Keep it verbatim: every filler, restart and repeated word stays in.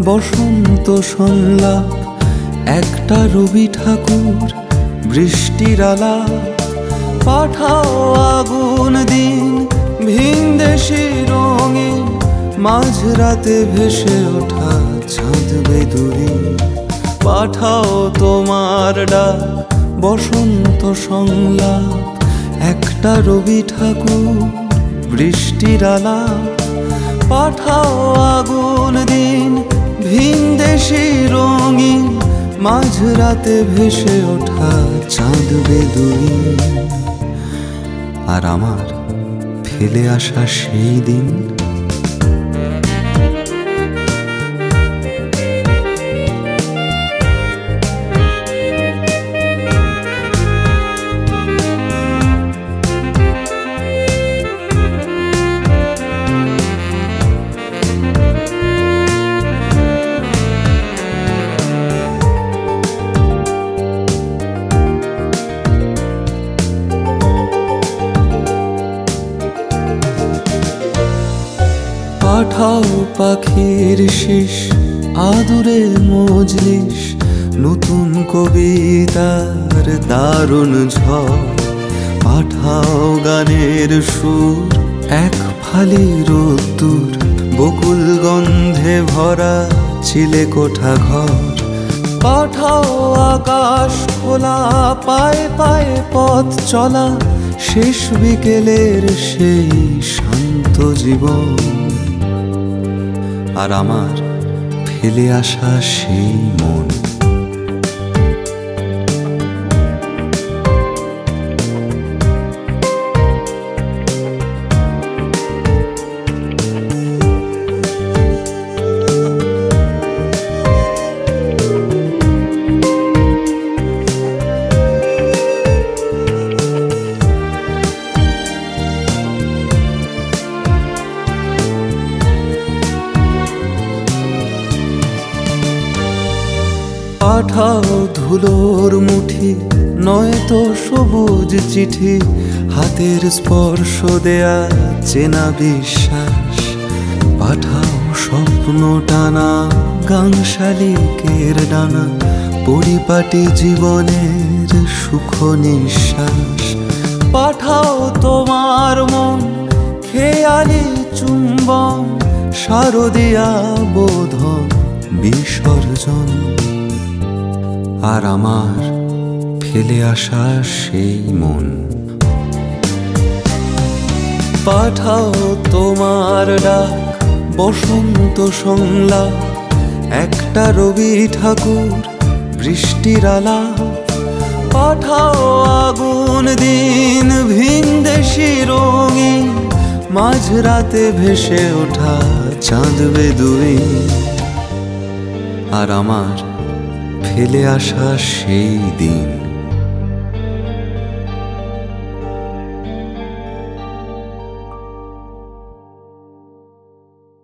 বসন্ত সংলাপ, একটা রবি ঠাকুর বৃষ্টির আলাপ। পাঠাও আগুন দিন ভিনদেশি রঙিন, মাঝরাতে ভেসে ওঠা চাঁদ বেদুরিন। পাঠাও তোমার ডাক বসন্ত সংলাপ, একটা রবি ঠাকুর বৃষ্টির আলাপ। পাঠাও আগুন দিন ভিনদেশি রঙিন, মাঝরাতে ভেসে ওঠা চাঁদ বেদুরিন। আর আমার ফেলে আসা সেই দিন, পাঠাও পাখির শিস আদুরে মজলিস, নতুন কবিতার দারুণ ঝড়। পাঠাও গানের সুর এক ফালি রোদ্দুর, বকুল গন্ধে ভরা চিলে কোঠা ঘর। পাঠাও আকাশ খোলা, পায়ে পায়ে পথ চলা, শেষ বিকেলের সেই শান্ত জীবন। আর আমার ফেলে আসা সেই মন, পাঠাও ধুলোর মুঠি নয়তো সবুজ চিঠি, হাতের স্পর্শ দেয়া চেনা বিশ্বাস। পাঠাও স্বপ্ন টানা গান শালিকের ডানা, পরিপাটি জীবনের সুখ নিঃশ্বাস। পাঠাও তোমার মন খেয়ালি চুম্বন, শারদিয়া বোধন বিসর্জন। আর আমার ফেলে আসা সেই মন, পাঠাও তোমার ডাক বসন্ত সংলাপ, একটা রবি ঠাকুর বৃষ্টির আলাপ। পাঠাও আগুন দিন ভিনদেশি রঙিন, মাঝরাতে ভেসে ওঠা চাঁদ বেদুরিন। আর আমার ফেলে আসা সেই দিন।